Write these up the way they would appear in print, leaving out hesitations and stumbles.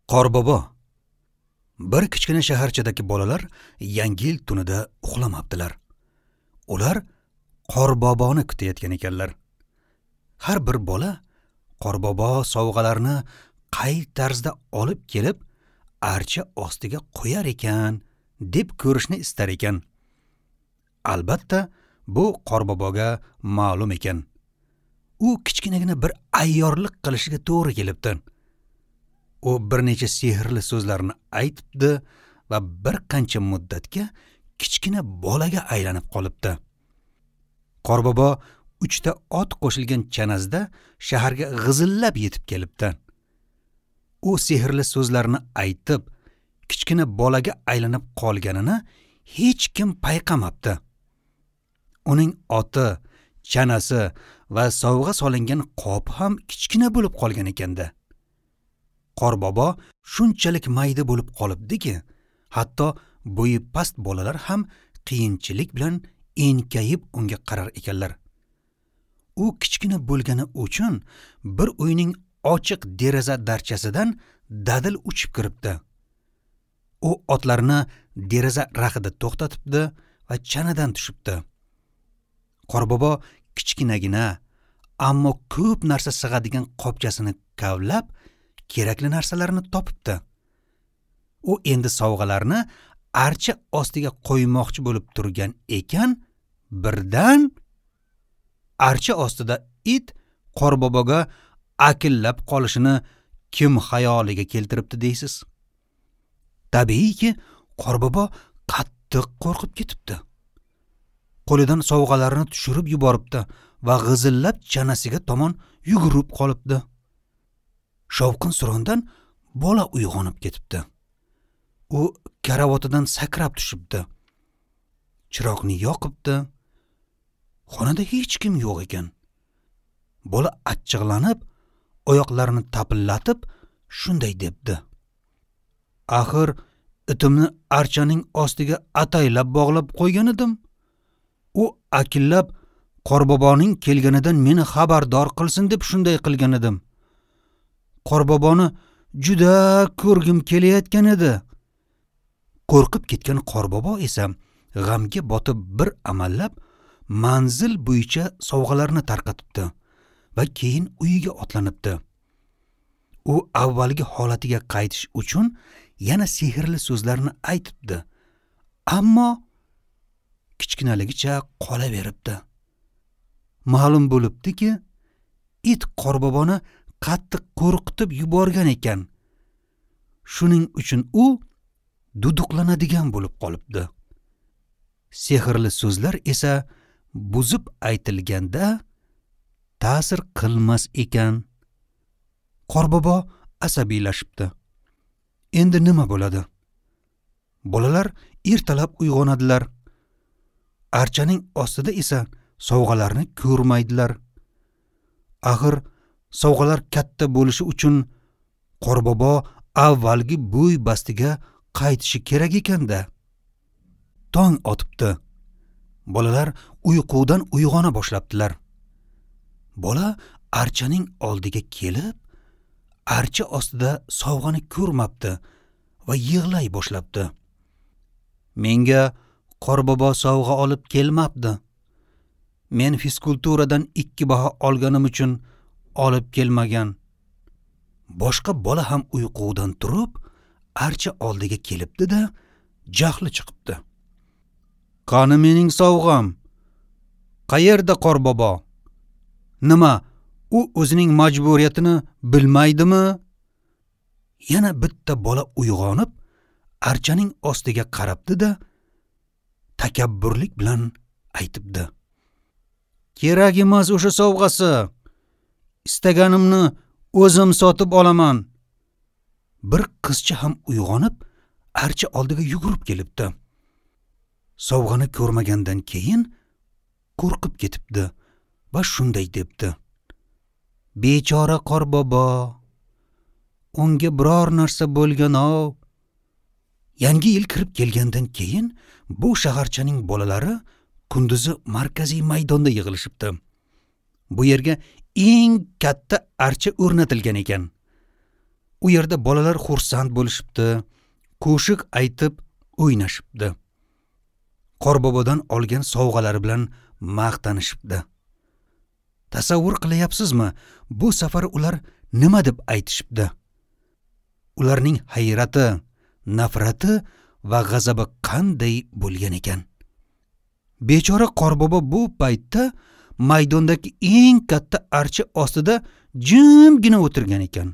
Qorbobo. Bir kichkina shaharchadagi bolalar Yangi yil tunida uxlamabdilar. Ular Qorboboni kutayotgan ekanlar. Har bir bola Qorbobo sovg'alarni qay tarzda olib kelib, archa ostiga qo'yar ekan deb ko'rishni istar ekan. Albatta, bu Qorboboga ma'lum ekan. U kichkinagina bir ayyorlik qilishiga to'g'ri kelibdi. U bir necha sehrli so'zlarni aytibdi va bir qancha muddatga kichkina bolaga aylanib qolibdi. Qorbobo 3 ta ot qo'shilgan chanasida shaharga g'izillab yetib kelibdi. U sehrli so'zlarni aytib, kichkina bolaga aylanib qolganini hech kim payqamabdi. Uning oti, chanasi va sovg'a solingan qop ham kichkina bo'lib qolgan ekanda. Qorbobo shunchalik mayda bo'lib qolibdiki, hatto bo'yi past bolalar ham qiyinchilik bilan enkayib unga qarar ekanlar. U kichkina bo'lgani uchun bir uyning ochiq deraza darchasidan dadil uchib kiribdi. U otlarni deraza raxida to'xtatibdi va chanadan tushibdi. Qorbobo kichkinagina, ammo ko'p narsa sig'adigan qopchasini kavlab, kerakli narsalarni topibdi. U endi sovg'alarni archa ostiga qo'ymoqchi bo'lib turgan ekan, birdan archa ostida it Qorboboga akillab qolishini kim xayoliga keltiribdi deysiz? Tabiiyki, Qorbobo qattiq qo'rqib ketibdi. Qo'lidan sovg'alarini tushirib yuboribdi va g'izillab chanasiga tomon yugurib qolibdi. Shovqin-surondan bola uyg'onib ketibdi. U karavotidan sakrab tushibdi. Chiroqni yoqibdi. Xonada hech kim yo'q ekan. Bola achchiqlanib, oyoqlarini tapillatib, shunday debdi: "Axir itimni archaning ostiga ataylab bog'lab qo'ygan edim. U akillab Qorboboning kelganidan meni xabardor qilsin deb shunday qilgan edim. Qorboboni juda ko'rgim kelayotgan edi." Qo'rqib ketgan Qorbobo esa g'amga botib bir amallab manzil bo'yicha sovg'alarni tarqatibdi va keyin uyiga otlanibdi. U avvalgi holatiga qaytish uchun yana sehrli so'zlarni aytibdi, ammo kichkinaligicha qolaveribdi. Ma'lum bo'libdiki, it Qorboboni qattiq qo'rqitib yuborgan ekan. Shuning uchun u duduqlanadigan bo'lib qolibdi. Sehrli so'zlar esa buzib aytilganda ta'sir qilmas ekan. Qorbobo asabiylashibdi. Endi nima bo'ladi? Bolalar ertalab uyg'onadilar. Archaning ostida esa sovg'alarni ko'rmaydilar. Axir sovg'alar katta bo'lishi uchun Qorbobo avvalgi bo'y bastiga qaytishi kerak ekanda. Tong otibdi. Bolalar uyqudan uyg'ona boshlabdilar. Bola archaning oldiga kelib, archa ostida sovg'ani ko'rmabdi va yig'lay boshlabdi. "Menga Qorbobo sovg'a olib kelmabdi. Men fizkulturadan 2 baho olganim uchun olib kelmagan." Boshqa bola ham uyqudan turib, archa oldiga kelibdi-da, jahli chiqibdi. "Qani mening sovg'am? Qayerda Qorbobo? Nima, u o'zining majburiyatini bilmaydimi?" Yana bitta bola uyg'onib, archaning ostiga qarabdi-da, takabburlik bilan aytibdi: "Kerak emas o'sha sovg'asi. Istaganimni o'zim sotib olaman." Bir qizcha ham uyg'onib, archa oldiga yugurib kelibdi. Sovg'ani ko'rmagandan keyin qo'rqib ketibdi va shunday debdi: "Bechora Qorbobo, unga biror narsa bo'lgan-ov." Yangi yil kirib kelgandan keyin bu shaharchaning bolalari kunduzi markaziy maydonda yig'ilishibdi. Bu yerga eng katta archa o'rnatilgan ekan. U yerda bolalar xursand bo'lishibdi, qo'shiq aytib o'ynashibdi. Qorbobodan olgan sovg'alari bilan maqtanishibdi. Tasavvur qilyapsizmi, bu safar ular nima deb aytishibdi? Ularning hayrati, nafrati va g'azabi qanday bo'lgan ekan? Bechora Qorbobo bu paytda maydondagi eng katta archa ostida jimgina o'tirgan ekan.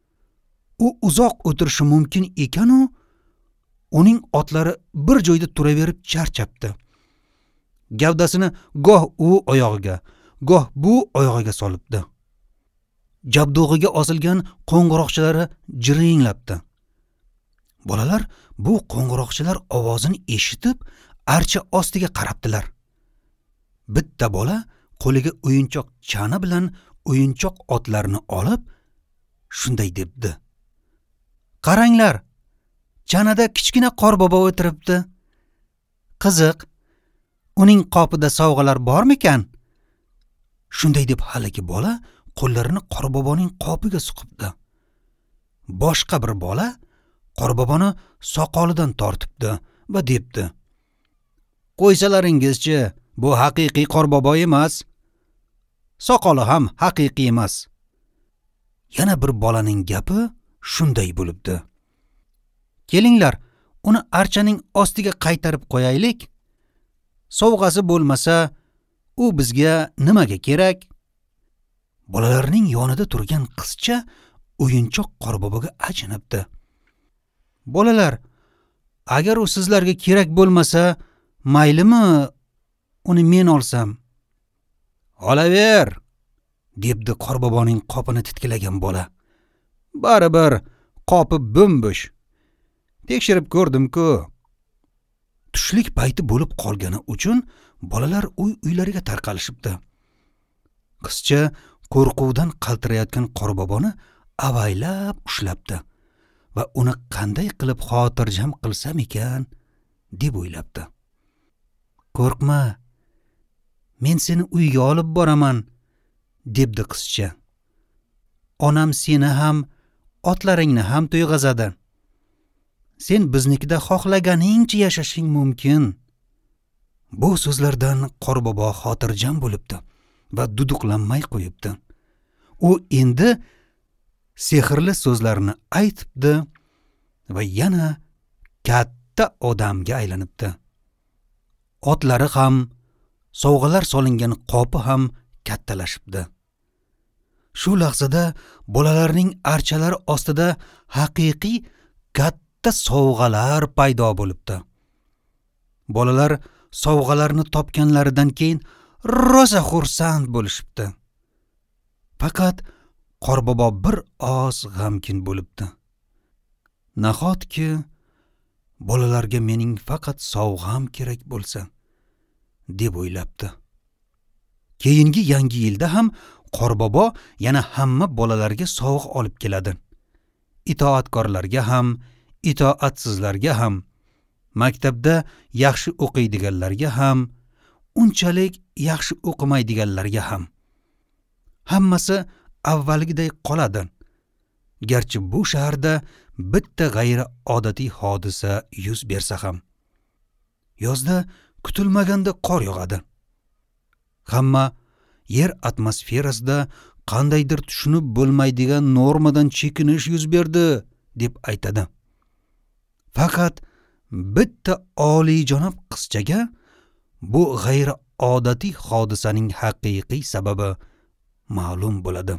U uzoq o'tirishi mumkin ekan-u, uning otlari bir joyda turaverib charchabdi. Gavdasini goh u oyog'iga, goh bu oyog'iga solibdi. Jabdug'iga osilgan qo'ng'iroqchalari jiringlabdi. Bolalar bu qo'ng'iroqchalar ovozini eshitib archa ostiga qarabdilar. Bitta bola qo'liga o'yinchoq chana bilan o'yinchoq otlarni olib shunday debdi: "Qaranglar, chanada kichkina Qorbobo o'tiribdi. Qiziq, uning qopida sovg'alar bormikan?" Shunday deb haligi bola qo'llarini Qorboboning qopiga suqibdi. Boshqa bir bola Qorboboni soqolidan tortibdi va debdi: "Qo'ysalaringizchi, bu haqiqiy Qorbobo emas. Soqoli ham haqiqiy emas." Yana bir bolaning gapi shunday bo'libdi: "Kelinglar, uni archaning ostiga qaytarib qo'yaylik. Sovg'asi bo'lmasa, u bizga nimaga kerak?" Bolalarning yonida turgan qizcha o'yinchoq Qorboboga achinibdi. "Bolalar, agar u sizlarga kerak bo'lmasa, maylimi, uni men olsam?" "Olaver", debdi Qorboboning qopini titkilagan bola. "Baribir qopi bo'mbo'sh. Tekshirib ko'rdim-ku." Tushlik payti bo'lib qolgani uchun bolalar uy-uylariga tarqalishibdi. Qizcha qo'rquvdan qaltirayotgan Qorboboni avaylab ushlabdi va uni qanday qilib xotirjam qilsam ekan deb o'ylabdi. "Qo'rqma, men seni uyga olib boraman", debdi qizcha. "Onam seni ham, otlaringni ham to'yg'azadi. Sen biznikida xohlaganingcha yashashing mumkin." Bu so'zlardan Qorbobo xotirjam bo'libdi va duduqlanmay qo'yibdi. U endi sehrli so'zlarni aytibdi va yana katta odamga aylanibdi. Otlari ham, sovg'alar solingan qopi ham kattalashibdi. Shu lahzada bolalarning archalari ostida haqiqiy katta sovg'alar paydo bo'libdi. Bolalar sovg'alarni topganlaridan keyin rosa xursand bo'lishibdi. Faqat Qorbobo bir oz g'amgin bo'libdi. Nahotki bolalarga mening faqat sovg'am kerak bo'lsa, deb o'ylabdi. Keyingi yangi yilda ham Qorbobo yana hamma bolalarga sovg'a olib keladi. Itoatkorlarga ham, itoatsizlarga ham, maktabda yaxshi o'qiydiganlarga ham, unchalik yaxshi o'qimaydiganlarga ham. Hammasi avvalgiday qoladi. Garchi bu shaharda bitta g'ayri odatiy hodisa yuz bersa ham. Yozda kutilmaganda qor yog'adi. Hamma yer atmosferasida qandaydir tushunib bo'lmaydigan normadan chekinish yuz berdi deb aytadi. Faqat bitta oliyjanob qizchaga bu g'ayri odatiy hodisaning haqiqiy sababi ma'lum bo'ladi.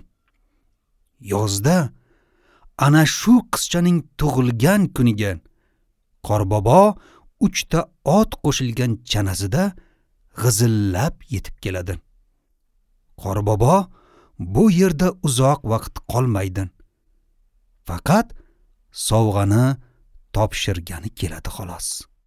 Yozda ana shu qizchaning tug'ilgan kuniga Qorbobo 3 ta ot qo'shilgan chanasida g'izillab yetib keladi. Qorbobo bu yerda uzoq vaqt qolmaydi. Faqat sovg'ani topshirgani keladi xolos.